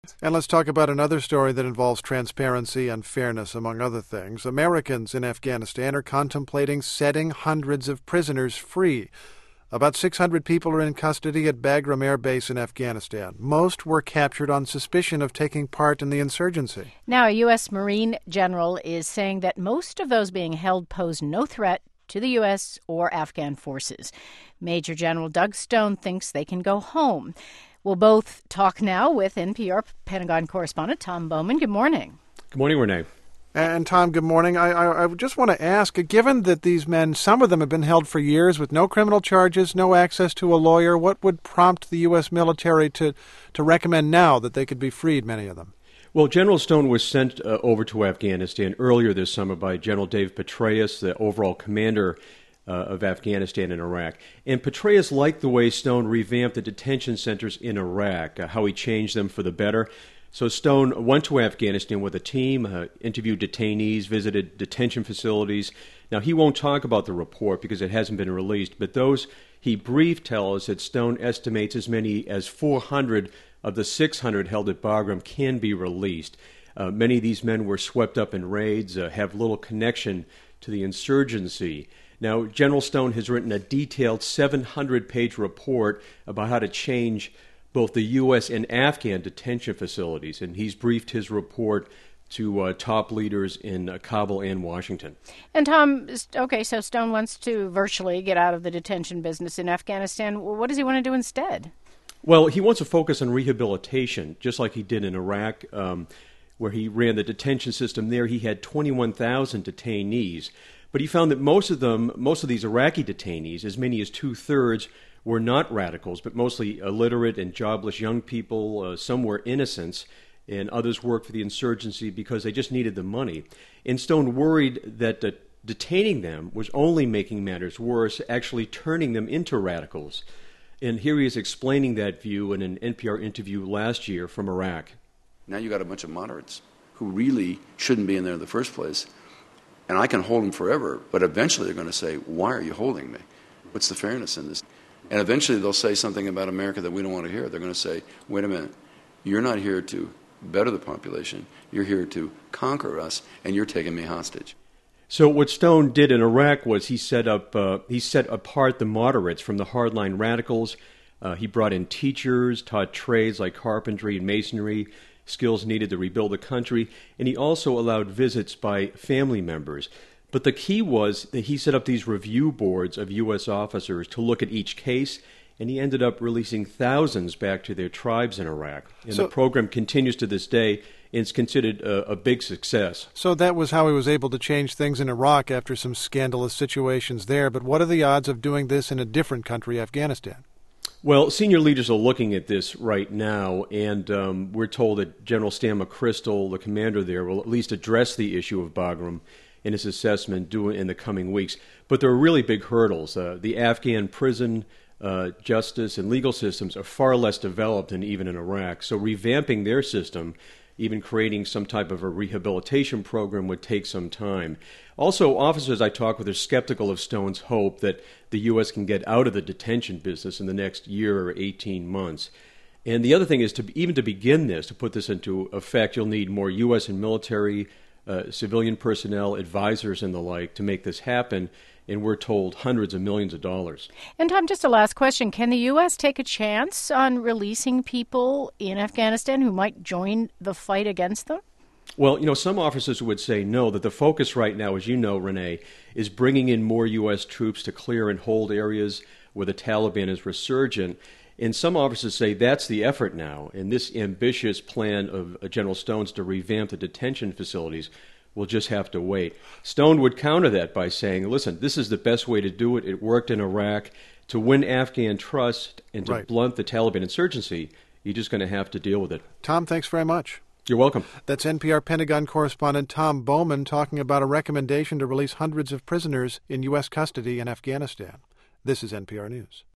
And let's talk about another story that involves transparency and fairness, among other things. Americans in Afghanistan are contemplating setting hundreds of prisoners free. About 600 people are in custody at Bagram Air Base in Afghanistan. Most were captured on suspicion of taking part in the insurgency. Now, a U.S. Marine general is saying that most of those being held pose no threat to the U.S. or Afghan forces. Major General Doug Stone thinks they can go home. We'll both talk now with NPR Pentagon correspondent Tom Bowman. Good morning. Good morning, Renee. And Tom, good morning. I just want to ask, given that these men, some of them have been held for years with no criminal charges, no access to a lawyer, what would prompt the U.S. military to recommend now that they could be freed, many of them? Well, General Stone was sent over to Afghanistan earlier this summer by General Dave Petraeus, the overall commander of Afghanistan and Iraq. And Petraeus liked the way Stone revamped the detention centers in Iraq, how he changed them for the better. So Stone went to Afghanistan with a team, interviewed detainees, visited detention facilities. Now, he won't talk about the report because it hasn't been released, but those he briefed tell us that Stone estimates as many as 400 of the 600 held at Bagram can be released. Many of these men were swept up in raids, have little connection to the insurgency. Now, General Stone has written a detailed 700-page report about how to change both the U.S. and Afghan detention facilities, and he's briefed his report to top leaders in Kabul and Washington. And Tom, okay, so Stone wants to virtually get out of the detention business in Afghanistan. What does he want to do instead? Well, he wants to focus on rehabilitation, just like he did in Iraq, where he ran the detention system there. He had 21,000 detainees. But he found that most of these Iraqi detainees, as many as two-thirds, were not radicals, but mostly illiterate and jobless young people. Some were innocents, and others worked for the insurgency because they just needed the money. And Stone worried that detaining them was only making matters worse, actually turning them into radicals. And here he is explaining that view in an NPR interview last year from Iraq. Now you got a bunch of moderates who really shouldn't be in there in the first place. And I can hold them forever, but eventually they're going to say, why are you holding me? What's the fairness in this? And eventually they'll say something about America that we don't want to hear. They're going to say, wait a minute, you're not here to better the population. You're here to conquer us, and you're taking me hostage. So what Stone did in Iraq was he set apart the moderates from the hardline radicals. He brought in teachers, taught trades like carpentry and masonry, skills needed to rebuild the country, and he also allowed visits by family members. But the key was that he set up these review boards of U.S. officers to look at each case, and he ended up releasing thousands back to their tribes in Iraq. And the program continues to this day, and it's considered a big success. So that was how he was able to change things in Iraq after some scandalous situations there. But what are the odds of doing this in a different country, Afghanistan? Well, senior leaders are looking at this right now, and we're told that General Stan McChrystal, the commander there, will at least address the issue of Bagram in his assessment in the coming weeks. But there are really big hurdles. The Afghan prison, justice, and legal systems are far less developed than even in Iraq. So revamping their system, even creating some type of a rehabilitation program, would take some time. Also, officers I talk with are skeptical of Stone's hope that the U.S. can get out of the detention business in the next year or 18 months. And the other thing is, to begin this, to put this into effect, you'll need more U.S. and military, civilian personnel, advisors, and the like to make this happen. And we're told hundreds of millions of dollars. And Tom, just a last question. Can the U.S. take a chance on releasing people in Afghanistan who might join the fight against them? Well, some officers would say no, that the focus right now, as you know, Renee, is bringing in more U.S. troops to clear and hold areas where the Taliban is resurgent. And some officers say that's the effort now. And this ambitious plan of General Stone's to revamp the detention facilities will just have to wait. Stone would counter that by saying, listen, this is the best way to do it. It worked in Iraq. To win Afghan trust and to blunt the Taliban insurgency, you're just going to have to deal with it. Tom, thanks very much. You're welcome. That's NPR Pentagon correspondent Tom Bowman talking about a recommendation to release hundreds of prisoners in U.S. custody in Afghanistan. This is NPR News.